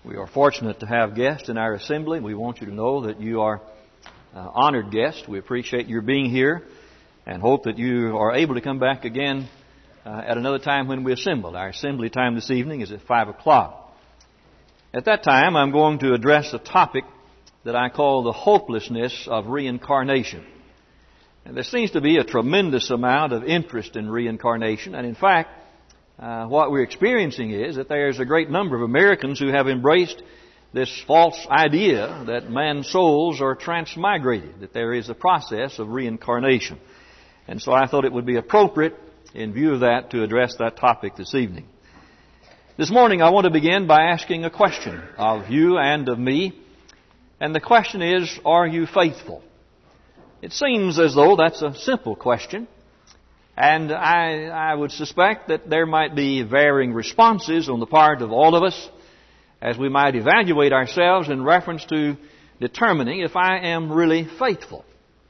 We are fortunate to have guests in our assembly. We want you to know that you are honored guests. We appreciate your being here and hope that you are able to come back again at another time when we assemble. Our assembly time this evening is at 5 o'clock. At that time, I'm going to address a topic that I call the hopelessness of reincarnation. And there seems to be a tremendous amount of interest in reincarnation, and in fact, what we're experiencing is that there's a great number of Americans who have embraced this false idea that man's souls are transmigrated, that there is a process of reincarnation. And so I thought it would be appropriate, in view of that, to address that topic this evening. This morning I want to begin by asking a question of you and of me. And the question is, are you faithful? It seems as though that's a simple question. And I would suspect that there might be varying responses on the part of all of us as we might evaluate ourselves in reference to determining if I am really faithful.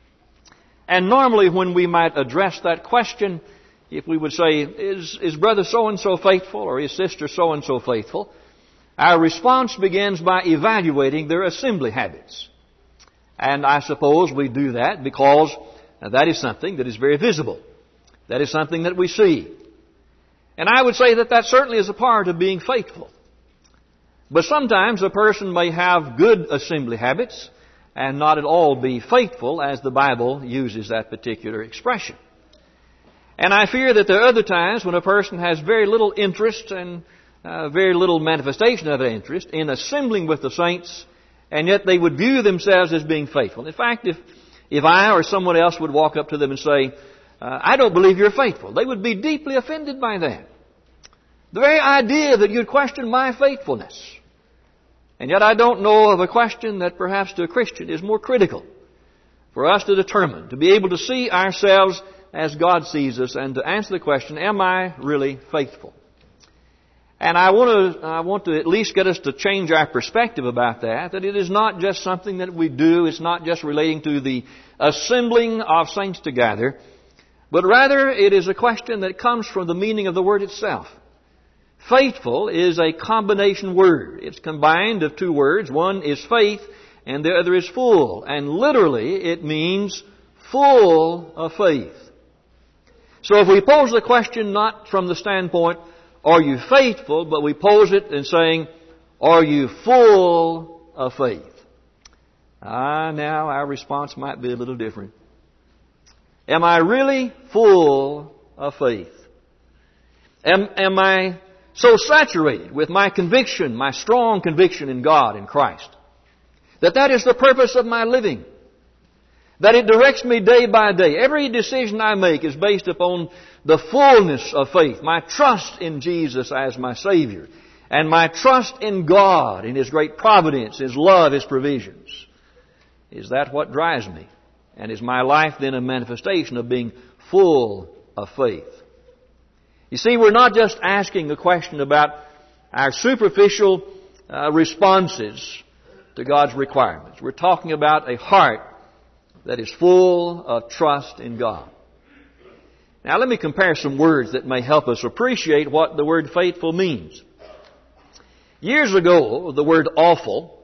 And normally when we might address that question, if we would say, is brother so-and-so faithful or is sister so-and-so faithful, our response begins by evaluating their assembly habits. And I suppose we do that because that is something that is very visible. That is something that we see. And I would say that that certainly is a part of being faithful. But sometimes a person may have good assembly habits and not at all be faithful, as the Bible uses that particular expression. And I fear that there are other times when a person has very little interest and very little manifestation of that interest in assembling with the saints, and yet they would view themselves as being faithful. In fact, if I or someone else would walk up to them and say, I don't believe you're faithful, they would be deeply offended by that. The very idea that you'd question my faithfulness. And yet I don't know of a question that perhaps to a Christian is more critical for us to determine, to be able to see ourselves as God sees us and to answer the question, am I really faithful? And I want to at least get us to change our perspective about that it is not just something that we do, it's not just relating to the assembling of saints together, but rather it is a question that comes from the meaning of the word itself. Faithful is a combination word. It's combined of two words. One is faith and the other is full. And literally it means full of faith. So if we pose the question not from the standpoint, are you faithful, but we pose it in saying, are you full of faith? Now our response might be a little different. Am I really full of faith? Am I so saturated with my conviction, my strong conviction in God, in Christ, that is the purpose of my living? That it directs me day by day. Every decision I make is based upon the fullness of faith, my trust in Jesus as my Savior, and my trust in God, in His great providence, His love, His provisions. Is that what drives me? And is my life then a manifestation of being full of faith? You see, we're not just asking a question about our superficial responses to God's requirements. We're talking about a heart that is full of trust in God. Now let me compare some words that may help us appreciate what the word faithful means. Years ago, the word awful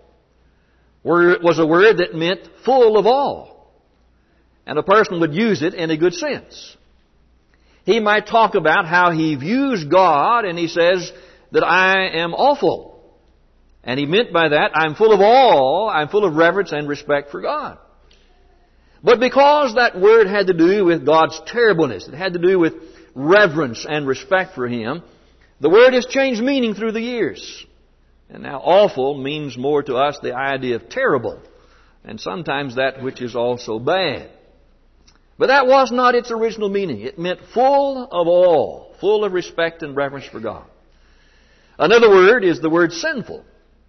was a word that meant full of all. And a person would use it in a good sense. He might talk about how he views God and he says that I am awful. And he meant by that, I'm full of awe, I'm full of reverence and respect for God. But because that word had to do with God's terribleness, it had to do with reverence and respect for Him, the word has changed meaning through the years. And now awful means more to us the idea of terrible, and sometimes that which is also bad. But that was not its original meaning. It meant full of awe, full of respect and reverence for God. Another word is the word sinful.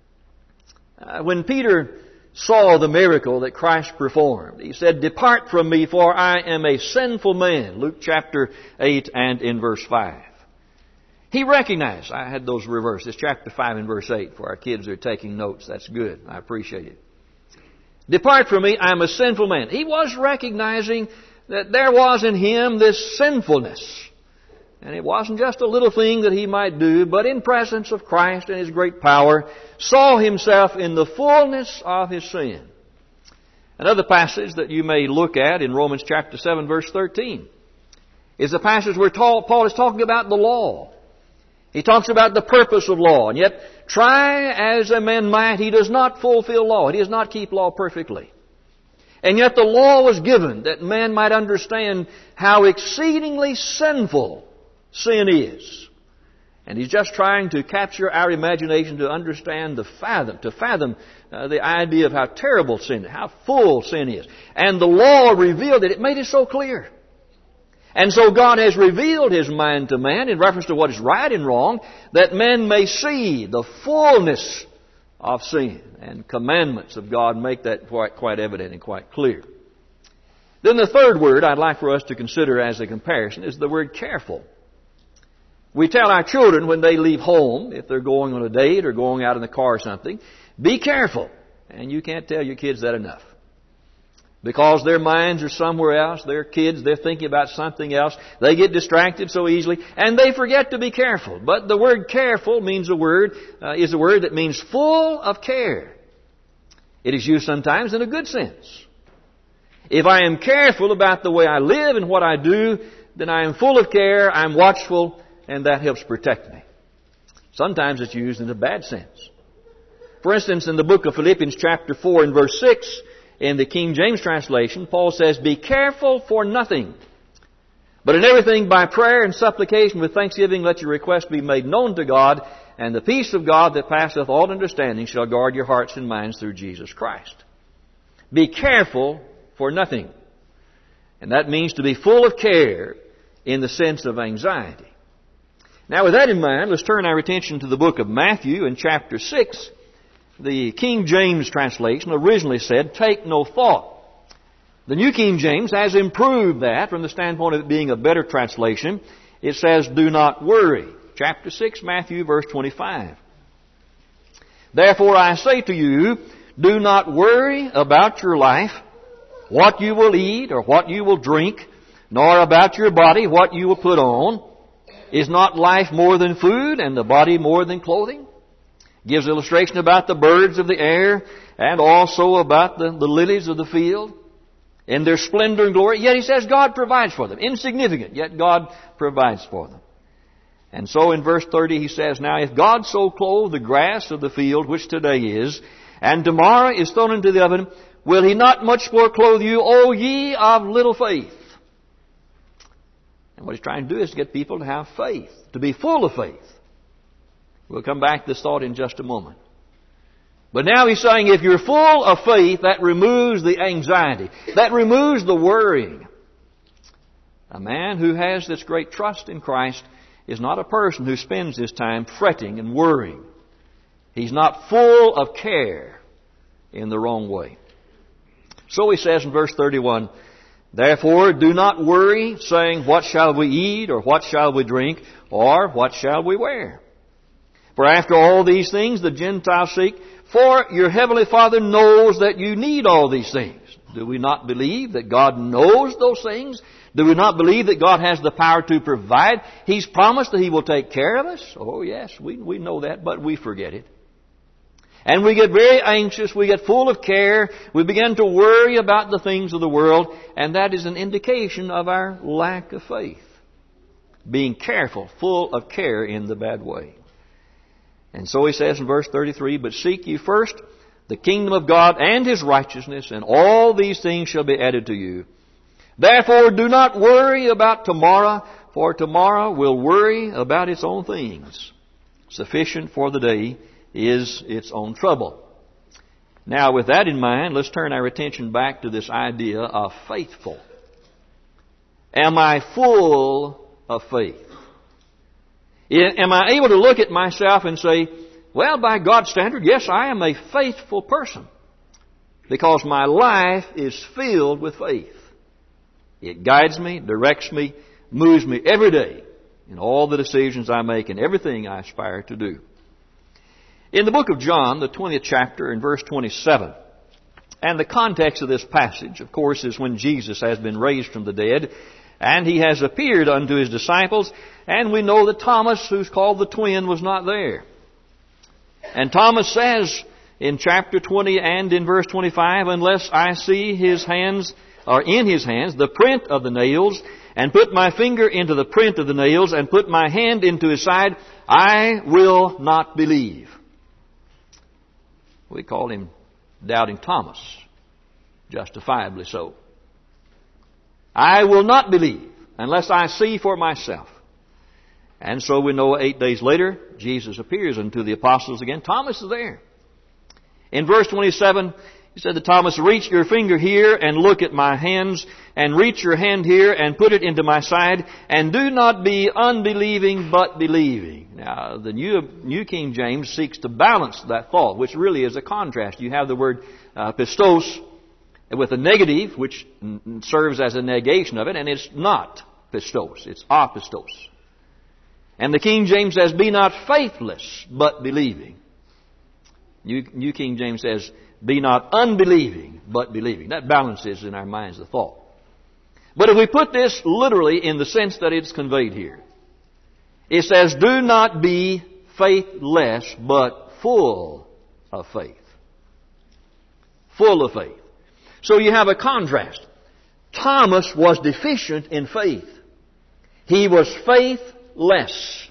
When Peter saw the miracle that Christ performed, he said, "Depart from me, for I am a sinful man." Luke chapter 8 and in verse 5. He recognized, I had those reversed. It's chapter 5 and verse 8 for our kids who are taking notes. That's good. I appreciate it. Depart from me, I am a sinful man. He was recognizing that there was in him this sinfulness. and it wasn't just a little thing that he might do, but in presence of Christ and His great power, saw himself in the fullness of his sin. Another passage that you may look at in Romans chapter 7, verse 13, is a passage where Paul is talking about the law. He talks about the purpose of law, and yet try as a man might, he does not fulfill law. He does not keep law perfectly. And yet the law was given that man might understand how exceedingly sinful sin is. And he's just trying to capture our imagination to understand, to fathom the idea of how terrible sin is, how full sin is. And the law revealed it. It made it so clear. And so God has revealed His mind to man in reference to what is right and wrong, that men may see the fullness of sin. And commandments of God make that quite evident and quite clear. Then the third word I'd like for us to consider as a comparison is the word careful. We tell our children when they leave home, if they're going on a date or going out in the car or something, be careful. And you can't tell your kids that enough. Because their minds are somewhere else. They're kids. They're thinking about something else. They get distracted so easily. And they forget to be careful. But the word careful is a word that means full of care. It is used sometimes in a good sense. If I am careful about the way I live and what I do, then I am full of care, I'm watchful, and that helps protect me. Sometimes it's used in a bad sense. For instance, in the book of Philippians chapter 4 and verse 6, in the King James translation, Paul says, be careful for nothing, but in everything by prayer and supplication with thanksgiving let your requests be made known to God, and the peace of God that passeth all understanding shall guard your hearts and minds through Jesus Christ. Be careful for nothing. And that means to be full of care in the sense of anxiety. Now with that in mind, let's turn our attention to the book of Matthew in chapter 6. The King James translation originally said, take no thought. The New King James has improved that from the standpoint of it being a better translation. It says, do not worry. Chapter 6, Matthew, verse 25. Therefore I say to you, do not worry about your life, what you will eat or what you will drink, nor about your body, what you will put on. Is not life more than food, and the body more than clothing? Gives illustration about the birds of the air, and also about the lilies of the field, in their splendor and glory. Yet he says God provides for them. Insignificant, yet God provides for them. And so in verse 30 he says, now if God so clothe the grass of the field, which today is, and tomorrow is thrown into the oven, will He not much more clothe you, O ye of little faith? And what He's trying to do is to get people to have faith, to be full of faith. We'll come back to this thought in just a moment. But now He's saying if you're full of faith, that removes the anxiety. That removes the worrying. A man who has this great trust in Christ is not a person who spends his time fretting and worrying. He's not full of care in the wrong way. So he says in verse 31, therefore do not worry, saying, what shall we eat, or what shall we drink, or what shall we wear? For after all these things the Gentiles seek, for your heavenly Father knows that you need all these things. Do we not believe that God knows those things? Do we not believe that God has the power to provide? He's promised that He will take care of us. Oh yes, we know that, but we forget it. And we get very anxious, we get full of care, we begin to worry about the things of the world, and that is an indication of our lack of faith. Being careful, full of care in the bad way. And so he says in verse 33, but seek ye first the kingdom of God and His righteousness, and all these things shall be added to you. Therefore do not worry about tomorrow, for tomorrow will worry about its own things. Sufficient for the day is its own trouble. Now with that in mind, let's turn our attention back to this idea of faithful. Am I full of faith? Am I able to look at myself and say, well, by God's standard, yes, I am a faithful person. Because my life is filled with faith. It guides me, directs me, moves me every day in all the decisions I make and everything I aspire to do. In the book of John, the 20th chapter and verse 27, and the context of this passage, of course, is when Jesus has been raised from the dead, And He has appeared unto His disciples, and we know that Thomas, who's called the twin, was not there. And Thomas says in chapter 20 and in verse 25, unless I see His hands, or in His hands, the print of the nails, and put my finger into the print of the nails, and put my hand into His side, I will not believe. We call him Doubting Thomas, justifiably so. I will not believe unless I see for myself. And so we know 8 days later, Jesus appears unto the apostles again. Thomas is there. In verse 27, He said to Thomas, reach your finger here and look at my hands, and reach your hand here and put it into my side, and do not be unbelieving but believing. Now, the New King James seeks to balance that thought, which really is a contrast. You have the word pistos with a negative, which serves as a negation of it, and it's not pistos, it's apistos. And the King James says, be not faithless, but believing. New King James says, be not unbelieving, but believing. That balances in our minds the thought. But if we put this literally in the sense that it's conveyed here, it says, do not be faithless, but full of faith. Full of faith. So you have a contrast. Thomas was deficient in faith. He was faithless.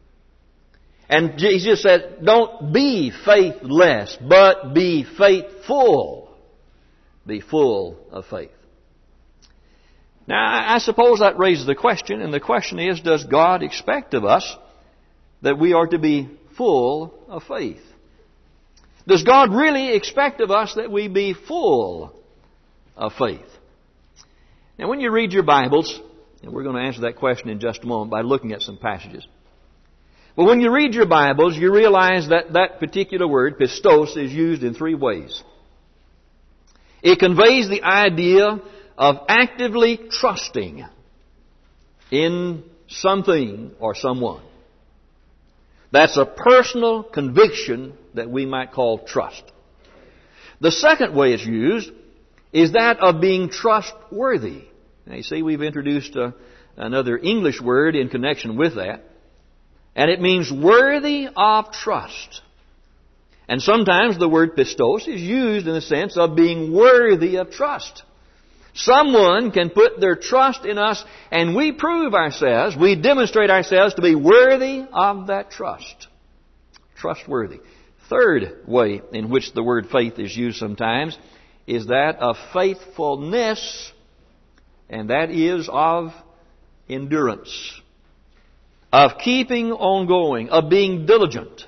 And Jesus said, don't be faithless, but be faithful. Be full of faith. Now, I suppose that raises the question, and the question is, does God expect of us that we are to be full of faith? Does God really expect of us that we be full of faith? Now, when you read your Bibles, and we're going to answer that question in just a moment by looking at some passages. But when you read your Bibles, you realize that that particular word, pistos, is used in 3 ways. It conveys the idea of actively trusting in something or someone. That's a personal conviction that we might call trust. The second way it's used is that of being trustworthy. Now you see, we've introduced another English word in connection with that. And it means worthy of trust. And sometimes the word pistos is used in the sense of being worthy of trust. Someone can put their trust in us, and we prove ourselves, we demonstrate ourselves to be worthy of that trust. Trustworthy. Third way in which the word faith is used sometimes is that of faithfulness, and that is of endurance. Of keeping on going, of being diligent.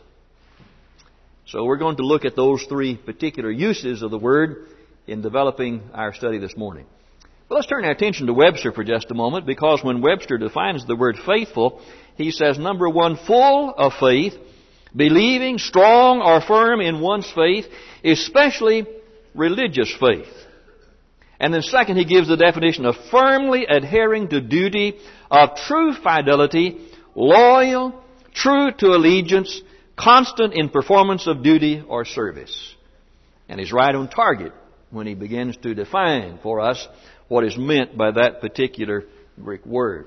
So we're going to look at those 3 particular uses of the word in developing our study this morning. Well, let's turn our attention to Webster for just a moment, because when Webster defines the word faithful, he says, number 1, full of faith, believing, strong or firm in one's faith, especially religious faith. And then second, he gives the definition of firmly adhering to duty, of true fidelity, loyal, true to allegiance, constant in performance of duty or service. And he's right on target when he begins to define for us what is meant by that particular Greek word.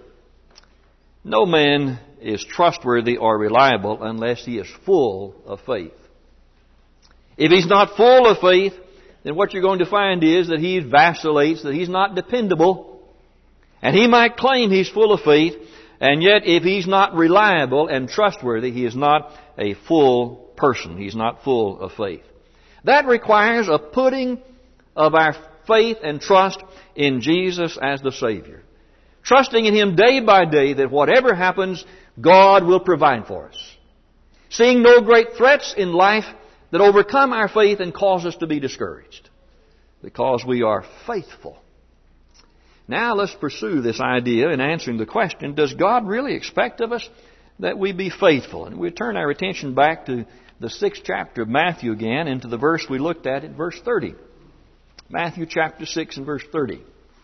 No man is trustworthy or reliable unless he is full of faith. If he's not full of faith, then what you're going to find is that he vacillates, that he's not dependable. And he might claim he's full of faith, and yet if he's not reliable and trustworthy, he is not a full person. He's not full of faith. That requires a putting of our faith and trust in Jesus as the Savior. Trusting in Him day by day that whatever happens, God will provide for us. Seeing no great threats in life that overcome our faith and cause us to be discouraged. Because we are faithful. Now let's pursue this idea in answering the question, does God really expect of us that we be faithful? And we turn our attention back to the 6th chapter of Matthew again, into the verse we looked at in verse 30. Matthew chapter 6 and verse 30.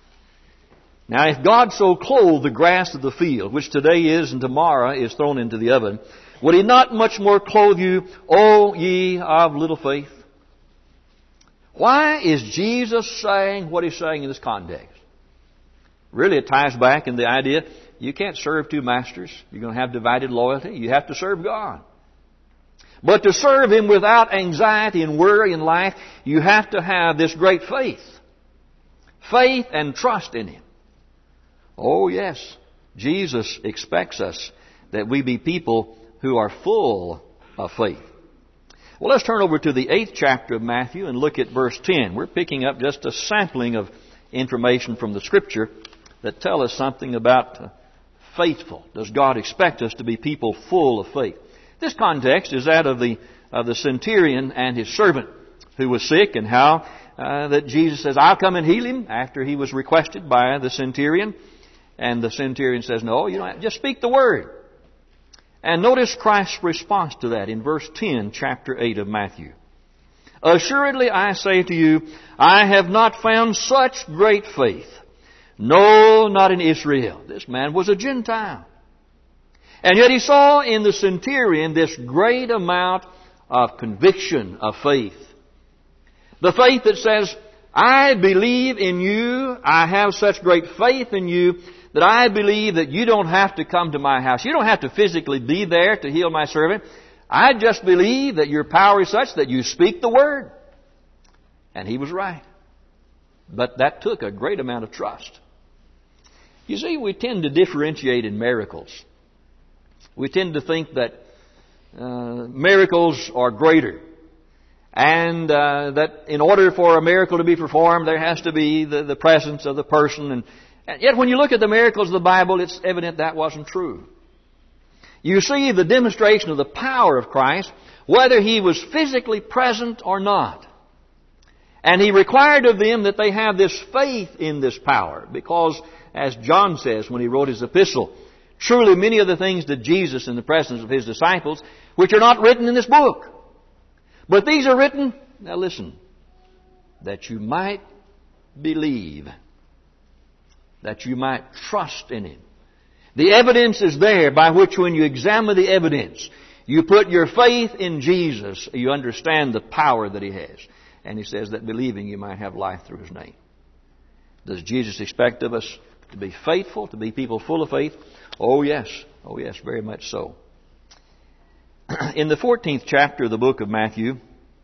Now if God so clothe the grass of the field, which today is and tomorrow is thrown into the oven, will He not much more clothe you, O ye of little faith? Why is Jesus saying what He's saying in this context? Really, it ties back in the idea you can't serve two masters. You're going to have divided loyalty. You have to serve God. But to serve Him without anxiety and worry in life, you have to have this great faith. Faith and trust in Him. Oh yes, Jesus expects us that we be people who are full of faith. Well, let's turn over to the 8th chapter of Matthew and look at verse 10. We're picking up just a sampling of information from the Scripture that tell us something about faithful. Does God expect us to be people full of faith? This context is that of the centurion and his servant who was sick, and how that Jesus says, I'll come and heal him, after he was requested by the centurion. And the centurion says, no, you don't, just speak the word. And notice Christ's response to that in verse 10, chapter 8 of Matthew. Assuredly I say to you, I have not found such great faith. No, not in Israel. This man was a Gentile. And yet he saw in the centurion this great amount of conviction of faith. The faith that says, I believe in you, I have such great faith in you, that I believe that you don't have to come to my house. You don't have to physically be there to heal my servant. I just believe that your power is such that you speak the word. And he was right. But that took a great amount of trust. You see, we tend to differentiate in miracles. We tend to think that miracles are greater. And that in order for a miracle to be performed, there has to be the presence of the person. And yet when you look at the miracles of the Bible, it's evident that wasn't true. You see the demonstration of the power of Christ, whether He was physically present or not. And He required of them that they have this faith in this power, because, as John says when he wrote his epistle, truly many of the things did Jesus in the presence of His disciples, which are not written in this book. But these are written, now listen, that you might believe, that you might trust in Him. The evidence is there by which when you examine the evidence, you put your faith in Jesus, you understand the power that He has. And He says that believing you might have life through His name. Does Jesus expect of us to be faithful, to be people full of faith? Oh yes, very much so. In the 14th chapter of the book of Matthew,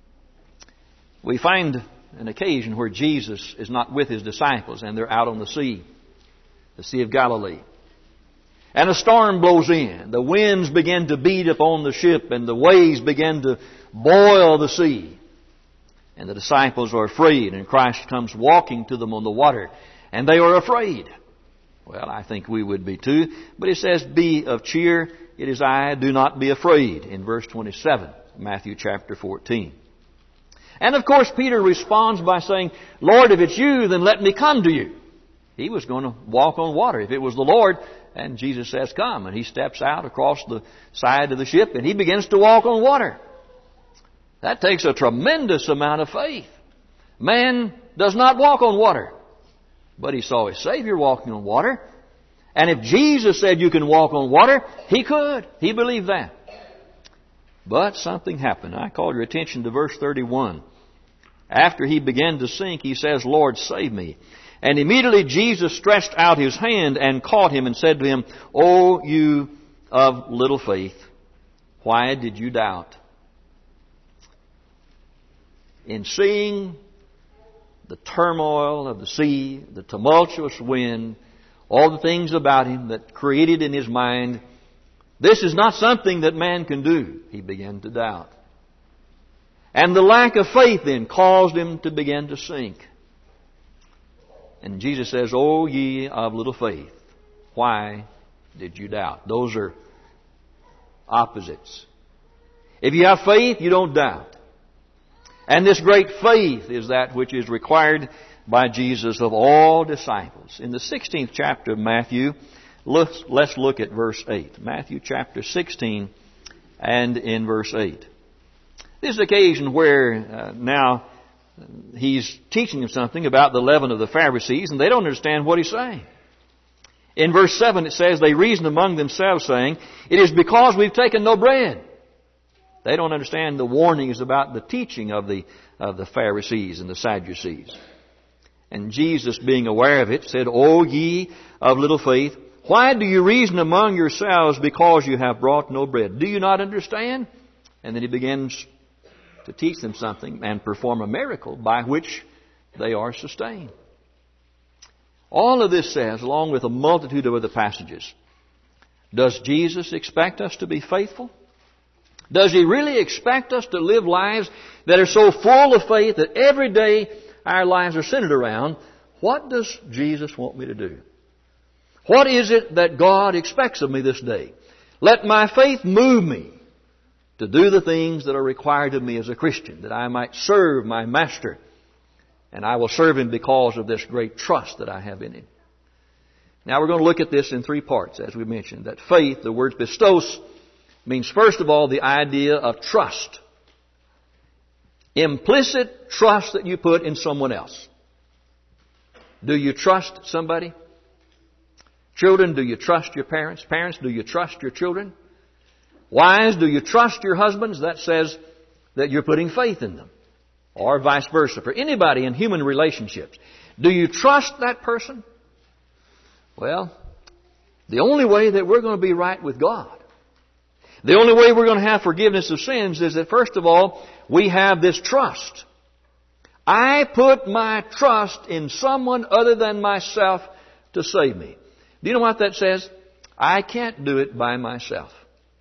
we find an occasion where Jesus is not with His disciples and they're out on the Sea of Galilee. And a storm blows in. The winds begin to beat upon the ship and the waves begin to boil the sea. And the disciples are afraid, and Christ comes walking to them on the water, and they are afraid. Well, I think we would be too. But it says, be of cheer, it is I, do not be afraid, in verse 27, Matthew chapter 14. And of course Peter responds by saying, Lord, if it's you, then let me come to you. He was going to walk on water if it was the Lord. And Jesus says, come. And he steps out across the side of the ship and he begins to walk on water. That takes a tremendous amount of faith. Man does not walk on water. But he saw his Savior walking on water. And if Jesus said you can walk on water, he could. He believed that. But something happened. I called your attention to verse 31. After he began to sink, he says, Lord, save me. And immediately Jesus stretched out His hand and caught him and said to him, O you of little faith, why did you doubt? In seeing the turmoil of the sea, the tumultuous wind, all the things about him that created in his mind, this is not something that man can do. He began to doubt. And the lack of faith then caused him to begin to sink. And Jesus says, O ye of little faith, why did you doubt? Those are opposites. If you have faith, you don't doubt. And this great faith is that which is required by Jesus of all disciples. In the 16th chapter of Matthew, let's look at verse 8. Matthew chapter 16 and in verse 8. This is the occasion where now He's teaching them something about the leaven of the Pharisees, and they don't understand what He's saying. In verse 7 it says, they reasoned among themselves, saying, it is because we've taken no bread. They don't understand the warnings about the teaching of the Pharisees and the Sadducees. And Jesus, being aware of it, said, O ye of little faith, why do you reason among yourselves because you have brought no bread? Do you not understand? And then He begins to teach them something and perform a miracle by which they are sustained. All of this says, along with a multitude of other passages, does Jesus expect us to be faithful? Does He really expect us to live lives that are so full of faith that every day our lives are centered around, what does Jesus want me to do? What is it that God expects of me this day? Let my faith move me to do the things that are required of me as a Christian, that I might serve my Master. And I will serve Him because of this great trust that I have in Him. Now we're going to look at this in three parts, as we mentioned. That faith, the word pistos, means first of all the idea of trust. Implicit trust that you put in someone else. Do you trust somebody? Children, do you trust your parents? Parents, do you trust your children? Wives, do you trust your husbands? That says that you're putting faith in them. Or vice versa. For anybody in human relationships, do you trust that person? Well, the only way that we're going to be right with God, the only way we're going to have forgiveness of sins is that first of all, we have this trust. I put my trust in someone other than myself to save me. Do you know what that says? I can't do it by myself.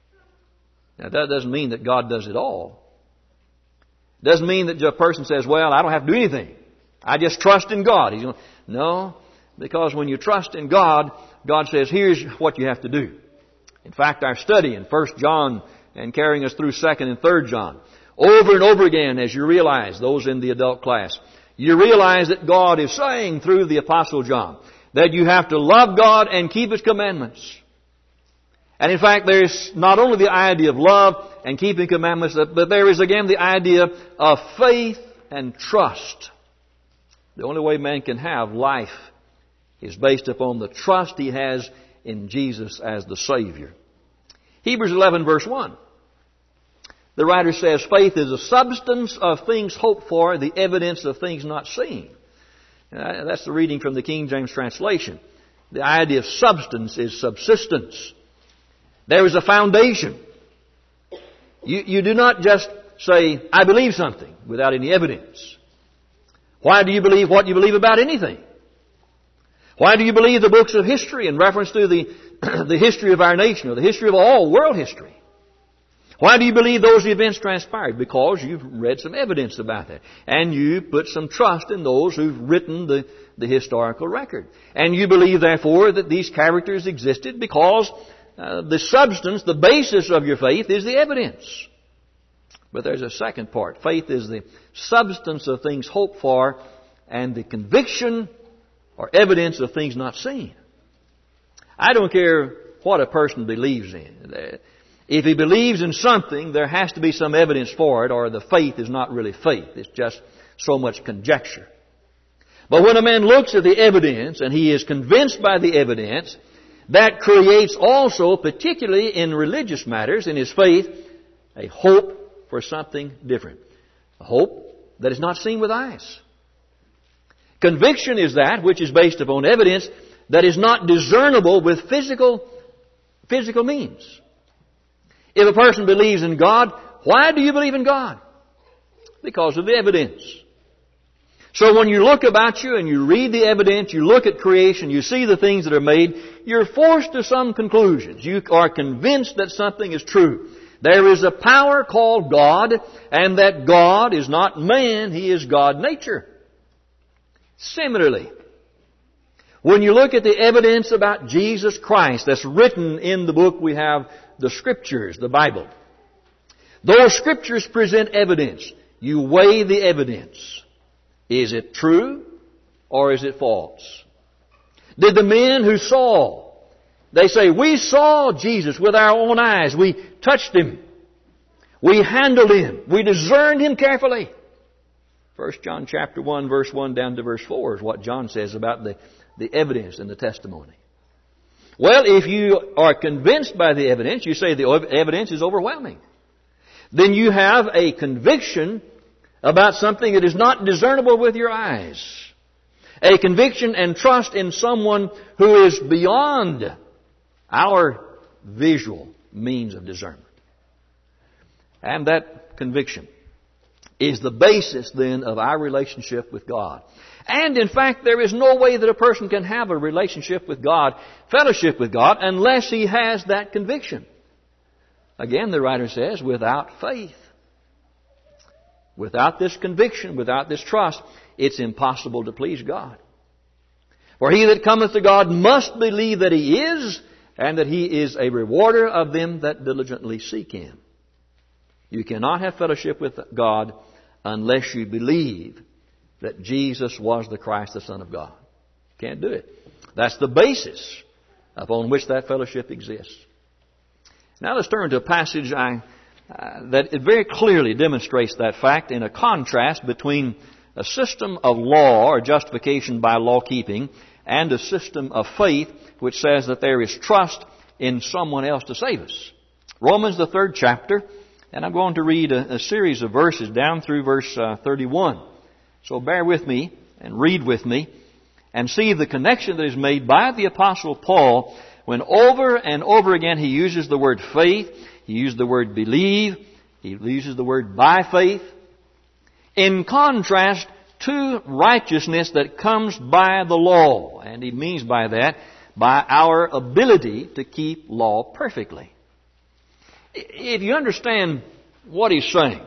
Now that doesn't mean that God does it all. It doesn't mean that a person says, well, I don't have to do anything. I just trust in God. No, because when you trust in God, God says, here's what you have to do. In fact, our study in 1 John and carrying us through 2 and 3 John, over and over again, as you realize, those in the adult class, you realize that God is saying through the Apostle John that you have to love God and keep His commandments. And in fact, there's not only the idea of love and keeping commandments, but there is again the idea of faith and trust. The only way man can have life is based upon the trust he has in Jesus as the Savior. Hebrews 11 verse 1. The writer says, faith is a substance of things hoped for, the evidence of things not seen. That's the reading from the King James translation. The idea of substance is subsistence. There is a foundation. You do not just say, I believe something without any evidence. Why do you believe what you believe about anything? Why do you believe the books of history in reference to the history of our nation or the history of all world history? Why do you believe those events transpired? Because you've read some evidence about that. And you put some trust in those who've written the historical record. And you believe, therefore, that these characters existed because the substance, the basis of your faith is the evidence. But there's a second part. Faith is the substance of things hoped for and the conviction or evidence of things not seen. I don't care what a person believes in. If he believes in something, there has to be some evidence for it, or the faith is not really faith. It's just so much conjecture. But when a man looks at the evidence and he is convinced by the evidence, that creates also, particularly in religious matters, in his faith, a hope for something different. A hope that is not seen with eyes. Conviction is that which is based upon evidence that is not discernible with physical means. If a person believes in God, why do you believe in God? Because of the evidence. So when you look about you and you read the evidence, you look at creation, you see the things that are made, you're forced to some conclusions. You are convinced that something is true. There is a power called God, and that God is not man, He is God nature. Similarly, when you look at the evidence about Jesus Christ that's written in the book we have, the Scriptures, the Bible. Those Scriptures present evidence. You weigh the evidence. Is it true or is it false? Did the men who saw, they say, we saw Jesus with our own eyes. We touched Him. We handled Him. We discerned Him carefully. 1 John chapter 1 verse 1 down to verse 4 is what John says about the evidence and the testimony. Well, if you are convinced by the evidence, you say the evidence is overwhelming. Then you have a conviction about something that is not discernible with your eyes. A conviction and trust in someone who is beyond our visual means of discernment. And that conviction is the basis then of our relationship with God. And in fact, there is no way that a person can have a relationship with God, fellowship with God, unless he has that conviction. Again, the writer says, without faith. Without this conviction, without this trust, it's impossible to please God. For he that cometh to God must believe that He is, and that He is a rewarder of them that diligently seek Him. You cannot have fellowship with God unless you believe that Jesus was the Christ, the Son of God. Can't do it. That's the basis upon which that fellowship exists. Now let's turn to a passage that it very clearly demonstrates that fact in a contrast between a system of law or justification by law keeping and a system of faith which says that there is trust in someone else to save us. Romans, the 3rd chapter, and I'm going to read a series of verses down through verse 31. So bear with me and read with me and see the connection that is made by the Apostle Paul when over and over again he uses the word faith, he uses the word believe, he uses the word by faith, in contrast to righteousness that comes by the law. And he means by that, by our ability to keep law perfectly. If you understand what he's saying,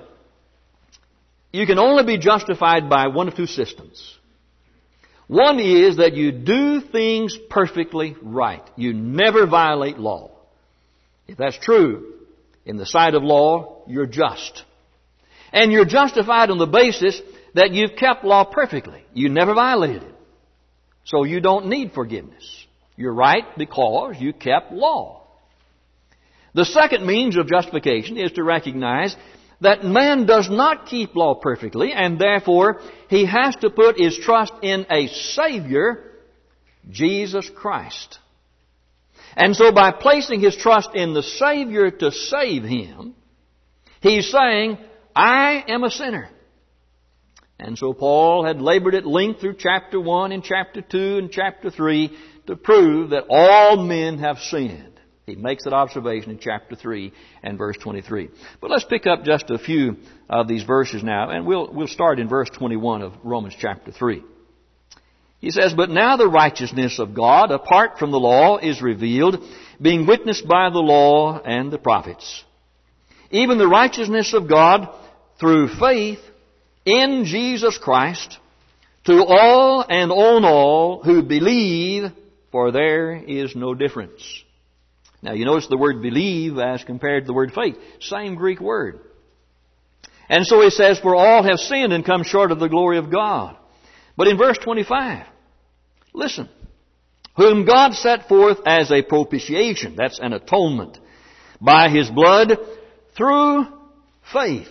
you can only be justified by one of two systems. One is that you do things perfectly right. You never violate law. If that's true, in the sight of law, you're just. And you're justified on the basis that you've kept law perfectly. You never violated it. So you don't need forgiveness. You're right because you kept law. The second means of justification is to recognize that man does not keep law perfectly, and therefore he has to put his trust in a Savior, Jesus Christ. And so by placing his trust in the Savior to save him, he's saying, I am a sinner. And so Paul had labored at length through chapter 1 and chapter 2 and chapter 3 to prove that all men have sinned. He makes that observation in chapter 3 and verse 23. But let's pick up just a few of these verses now, and we'll start in verse 21 of Romans chapter 3. He says, But now the righteousness of God, apart from the law, is revealed, being witnessed by the law and the prophets. Even the righteousness of God through faith in Jesus Christ to all and on all who believe, for there is no difference. Now you notice the word believe as compared to the word faith. Same Greek word. And so he says, For all have sinned and come short of the glory of God. But in verse 25, listen. Whom God set forth as a propitiation, that's an atonement, by His blood through faith.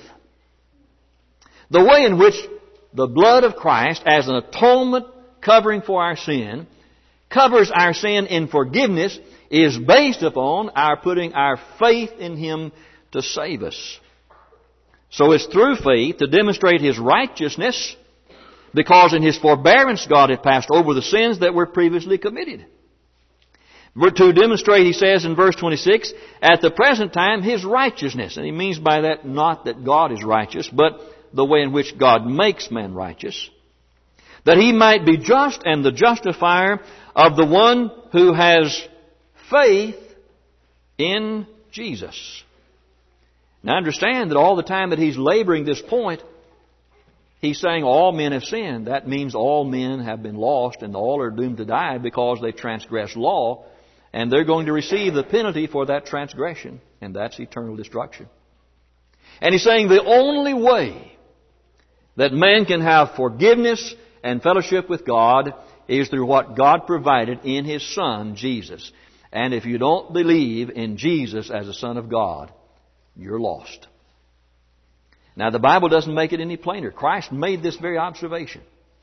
The way in which the blood of Christ as an atonement covering for our sin, covers our sin in forgiveness, is based upon our putting our faith in Him to save us. So it's through faith to demonstrate His righteousness, because in His forbearance God had passed over the sins that were previously committed. To demonstrate, he says in verse 26, at the present time His righteousness. And he means by that not that God is righteous, but the way in which God makes man righteous. That He might be just and the justifier of the one who has faith in Jesus. Now understand that all the time that he's laboring this point, he's saying all men have sinned. That means all men have been lost and all are doomed to die because they transgress law. And they're going to receive the penalty for that transgression. And that's eternal destruction. And he's saying the only way that man can have forgiveness and fellowship with God is through what God provided in His Son, Jesus. And if you don't believe in Jesus as the Son of God, you're lost. Now the Bible doesn't make it any plainer. Christ made this very observation.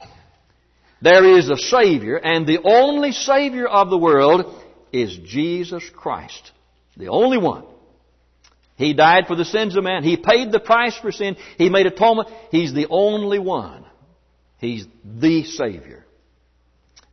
There is a Savior, and the only Savior of the world is Jesus Christ. The only one. He died for the sins of man. He paid the price for sin. He made atonement. He's the only one. He's the Savior.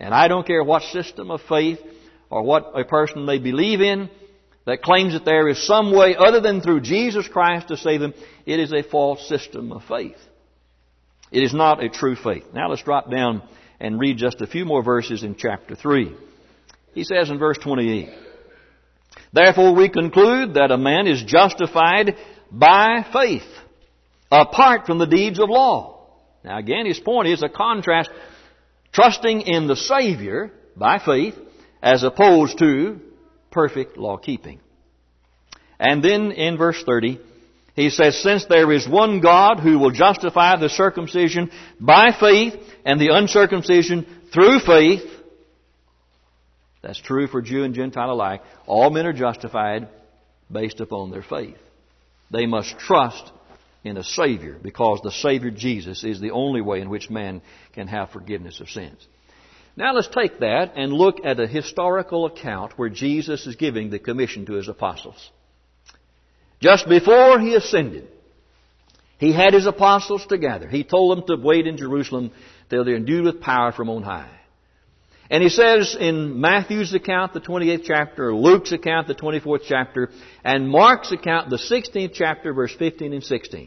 And I don't care what system of faith or what a person may believe in that claims that there is some way other than through Jesus Christ to save them. It is a false system of faith. It is not a true faith. Now let's drop down and read just a few more verses in chapter 3. He says in verse 28, "Therefore we conclude that a man is justified by faith, apart from the deeds of law." Now again, his point is a contrast, trusting in the Savior by faith as opposed to perfect law keeping. And then in verse 30, he says, "Since there is one God who will justify the circumcision by faith and the uncircumcision through faith," that's true for Jew and Gentile alike, all men are justified based upon their faith. They must trust in a Savior, because the Savior Jesus is the only way in which man can have forgiveness of sins. Now let's take that and look at a historical account where Jesus is giving the commission to His apostles. Just before He ascended, He had His apostles together. He told them to wait in Jerusalem till they're endued with power from on high. And He says in Matthew's account, the 28th chapter, Luke's account, the 24th chapter, and Mark's account, the 16th chapter, verse 15 and 16.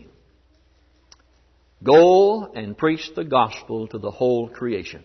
"Go and preach the gospel to the whole creation.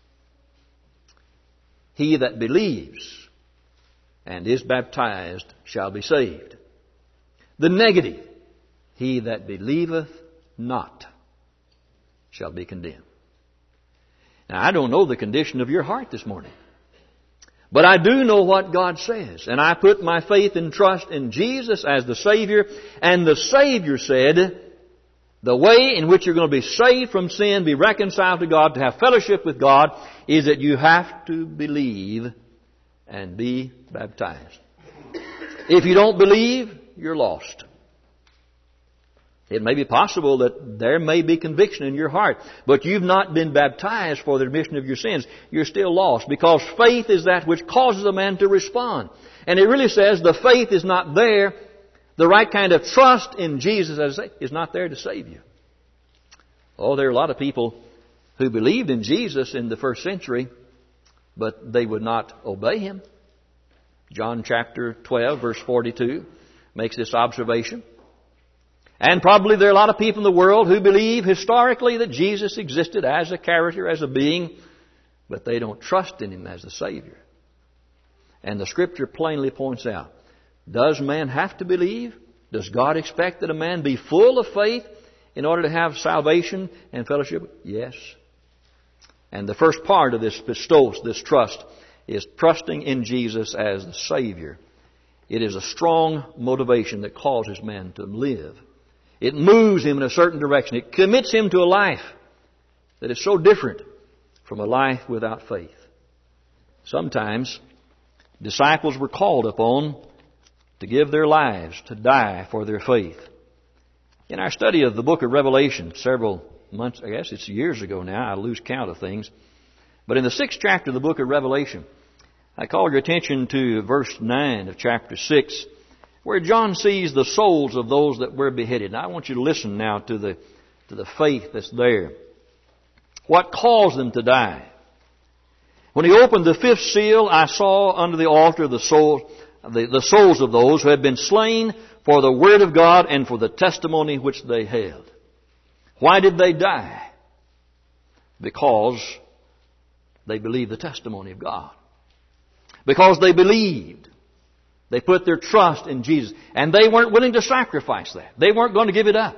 He that believes and is baptized shall be saved. The negative, he that believeth not shall be condemned." Now, I don't know the condition of your heart this morning, but I do know what God says. And I put my faith and trust in Jesus as the Savior. And the Savior said, the way in which you're going to be saved from sin, be reconciled to God, to have fellowship with God, is that you have to believe and be baptized. If you don't believe, you're lost. It may be possible that there may be conviction in your heart, but you've not been baptized for the remission of your sins. You're still lost, because faith is that which causes a man to respond. And it really says the faith is not there. The right kind of trust in Jesus is not there to save you. Oh, there are a lot of people who believed in Jesus in the first century, but they would not obey Him. John chapter 12, verse 42 makes this observation. And probably there are a lot of people in the world who believe historically that Jesus existed as a character, as a being, but they don't trust in Him as the Savior. And the Scripture plainly points out, does man have to believe? Does God expect that a man be full of faith in order to have salvation and fellowship? Yes. And the first part of this pistos, this trust, is trusting in Jesus as the Savior. It is a strong motivation that causes man to live. It moves him in a certain direction. It commits him to a life that is so different from a life without faith. Sometimes disciples were called upon to give their lives, to die for their faith. In our study of the book of Revelation, several months, I guess it's years ago now, I lose count of things. But in the 6th chapter of the book of Revelation, I call your attention to verse 9 of chapter 6, where John sees the souls of those that were beheaded. Now I want you to listen now to the faith that's there. What caused them to die? When he opened the 5th seal, I saw under the altar the souls of those who had been slain for the word of God and for the testimony which they held. Why did they die? Because they believed the testimony of God. Because they believed. They put their trust in Jesus. And they weren't willing to sacrifice that. They weren't going to give it up.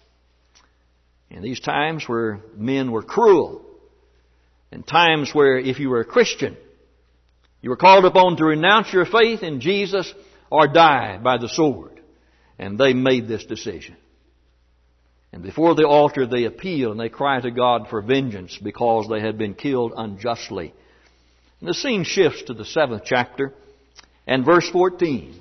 In these times where men were cruel, and times where if you were a Christian, you were called upon to renounce your faith in Jesus or die by the sword. And they made this decision. And before the altar they appeal and they cry to God for vengeance because they had been killed unjustly. And the scene shifts to the 7th chapter and verse 14.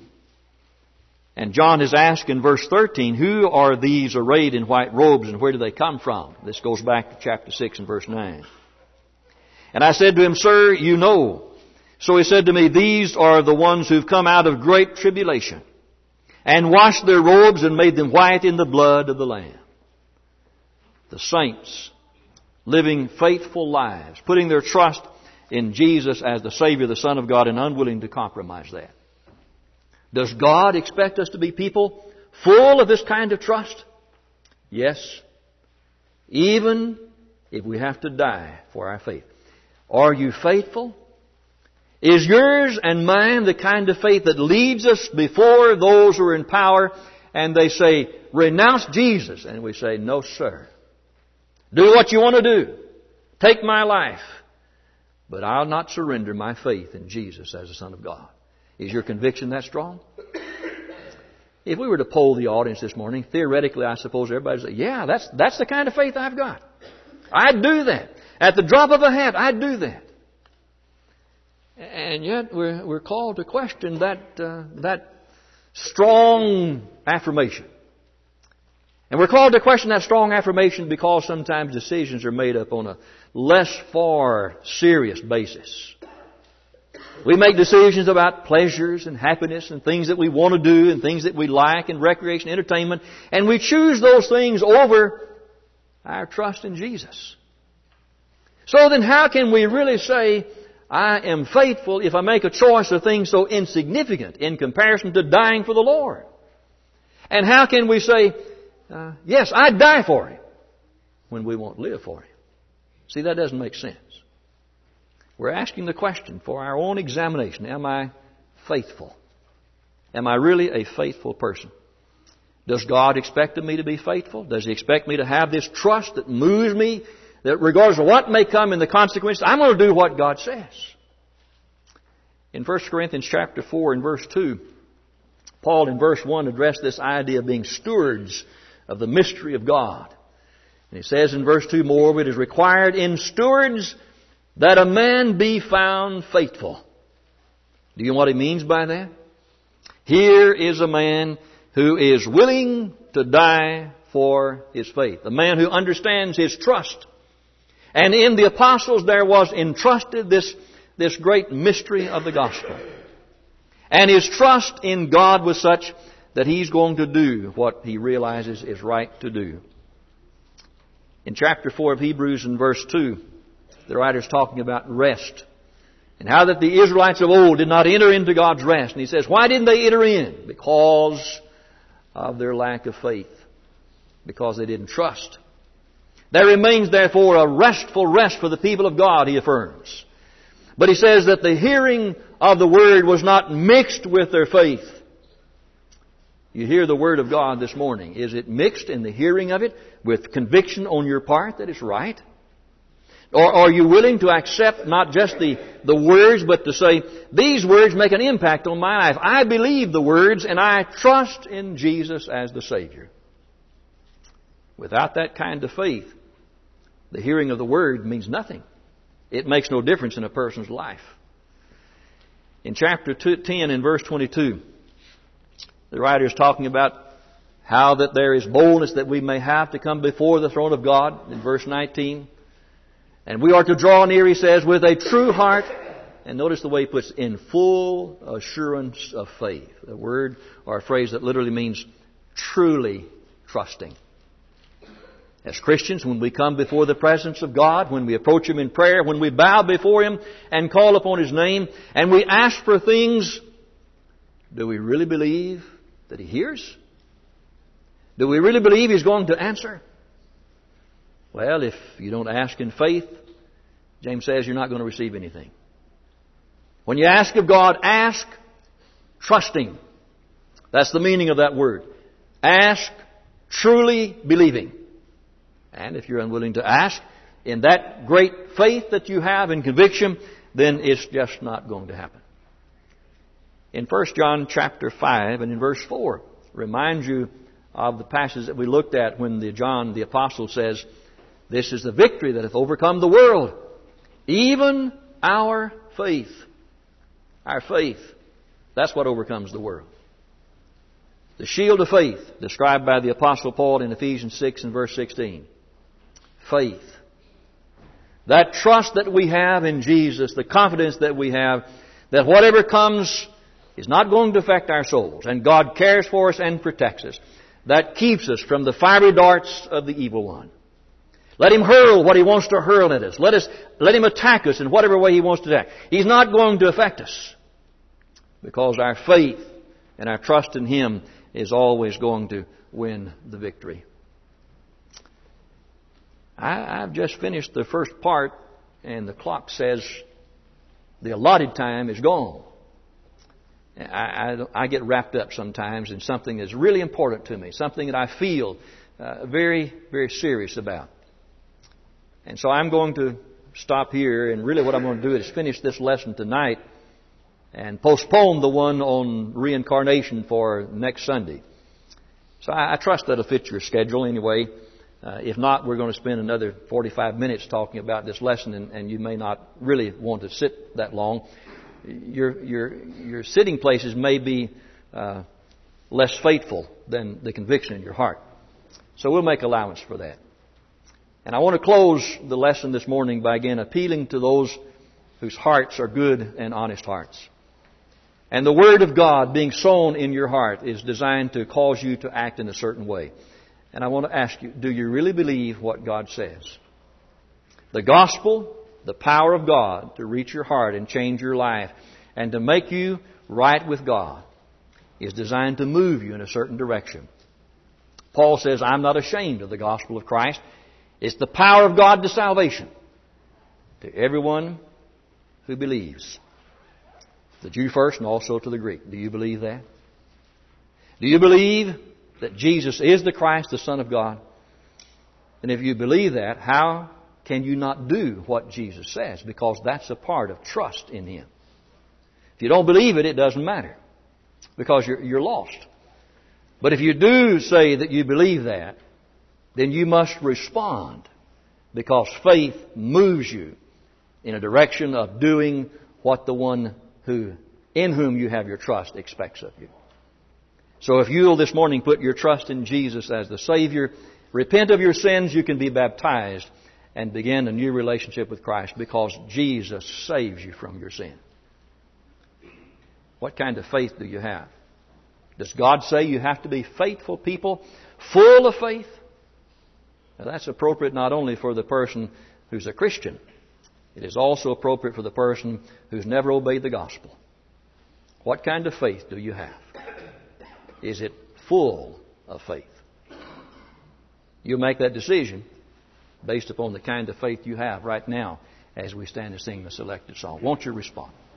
And John is asked in verse 13, who are these arrayed in white robes and where do they come from? This goes back to chapter 6 and verse 9. And I said to him, Sir, you know. So he said to me, these are the ones who've come out of great tribulation and washed their robes and made them white in the blood of the Lamb. The saints living faithful lives, putting their trust in Jesus as the Savior, the Son of God, and unwilling to compromise that. Does God expect us to be people full of this kind of trust? Yes. Even if we have to die for our faith. Are you faithful? Is yours and mine the kind of faith that leads us before those who are in power and they say, renounce Jesus? And we say, no, sir. Do what you want to do. Take my life. But I'll not surrender my faith in Jesus as the Son of God. Is your conviction that strong? If we were to poll the audience this morning, theoretically, I suppose everybody would say, yeah, that's the kind of faith I've got. I'd do that. At the drop of a hat, I'd do that. And yet we're called to question that strong affirmation. And we're called to question that strong affirmation because sometimes decisions are made up on a less far serious basis. We make decisions about pleasures and happiness and things that we want to do and things that we like and recreation, entertainment, and we choose those things over our trust in Jesus. So then how can we really say, I am faithful if I make a choice of things so insignificant in comparison to dying for the Lord? And how can we say, yes, I'd die for Him when we won't live for Him? See, that doesn't make sense. We're asking the question for our own examination. Am I faithful? Am I really a faithful person? Does God expect of me to be faithful? Does He expect me to have this trust that moves me, that regardless of what may come in the consequences, I'm going to do what God says? In 1 Corinthians chapter 4 and verse 2, Paul in verse 1 addressed this idea of being stewards of the mystery of God. And he says in verse 2, moreover, it is required in stewards that a man be found faithful. Do you know what he means by that? Here is a man who is willing to die for his faith. A man who understands his trust. And in the apostles there was entrusted this great mystery of the gospel. And his trust in God was such that he's going to do what he realizes is right to do. In chapter 4 of Hebrews in verse 2, the writer's talking about rest. And how that the Israelites of old did not enter into God's rest. And he says, why didn't they enter in? Because of their lack of faith. Because they didn't trust. There remains therefore a restful rest for the people of God, he affirms. But he says that the hearing of the Word was not mixed with their faith. You hear the Word of God this morning. Is it mixed in the hearing of it with conviction on your part that it's right? Or are you willing to accept not just the words, but to say, these words make an impact on my life. I believe the words and I trust in Jesus as the Savior. Without that kind of faith, the hearing of the Word means nothing. It makes no difference in a person's life. In chapter 10 and verse 22, the writer is talking about how that there is boldness that we may have to come before the throne of God in verse 19. And we are to draw near, he says, with a true heart. And notice the way he puts in full assurance of faith. A word or a phrase that literally means truly trusting. As Christians, when we come before the presence of God, when we approach Him in prayer, when we bow before Him and call upon His name, and we ask for things, do we really believe that He hears? Do we really believe He's going to answer? Well, if you don't ask in faith, James says you're not going to receive anything. When you ask of God, ask trusting. That's the meaning of that word. Ask truly believing. And if you're unwilling to ask in that great faith that you have in conviction, then it's just not going to happen. In 1 John chapter 5 and in verse 4, reminds you of the passage that we looked at when John the Apostle says, this is the victory that hath overcome the world, even our faith. Our faith. That's what overcomes the world. The shield of faith, described by the Apostle Paul in Ephesians 6 and verse 16. Faith. That trust that we have in Jesus, the confidence that we have, that whatever comes is not going to affect our souls, and God cares for us and protects us. That keeps us from the fiery darts of the evil one. Let Him hurl what He wants to hurl at us. Let Him attack us in whatever way He wants to attack. He's not going to affect us, because our faith and our trust in Him is always going to win the victory. I've just finished the first part, and the clock says the allotted time is gone. I get wrapped up sometimes in something that's really important to me, something that I feel very, very serious about. And so I'm going to stop here, and really what I'm going to do is finish this lesson tonight and postpone the one on reincarnation for next Sunday. So I trust that'll fit your schedule anyway. If not, we're going to spend another 45 minutes talking about this lesson, and you may not really want to sit that long. Your sitting places may be less faithful than the conviction in your heart. So we'll make allowance for that. And I want to close the lesson this morning by again appealing to those whose hearts are good and honest hearts. And the Word of God being sown in your heart is designed to cause you to act in a certain way. And I want to ask you, do you really believe what God says? The gospel, the power of God to reach your heart and change your life and to make you right with God, is designed to move you in a certain direction. Paul says, I'm not ashamed of the gospel of Christ. It's the power of God to salvation to everyone who believes. The Jew first and also to the Greek. Do you believe that? Do you believe that Jesus is the Christ, the Son of God? And if you believe that, how can you not do what Jesus says? Because that's a part of trust in Him. If you don't believe it, it doesn't matter, because you're lost. But if you do say that you believe that, then you must respond, because faith moves you in a direction of doing what the one in whom you have your trust expects of you. So if you'll this morning put your trust in Jesus as the Savior, repent of your sins, you can be baptized and begin a new relationship with Christ, because Jesus saves you from your sin. What kind of faith do you have? Does God say you have to be faithful people, full of faith? Now, that's appropriate not only for the person who's a Christian. It is also appropriate for the person who's never obeyed the gospel. What kind of faith do you have? Is it full of faith? You make that decision based upon the kind of faith you have right now as we stand and sing the selected song. Won't you respond?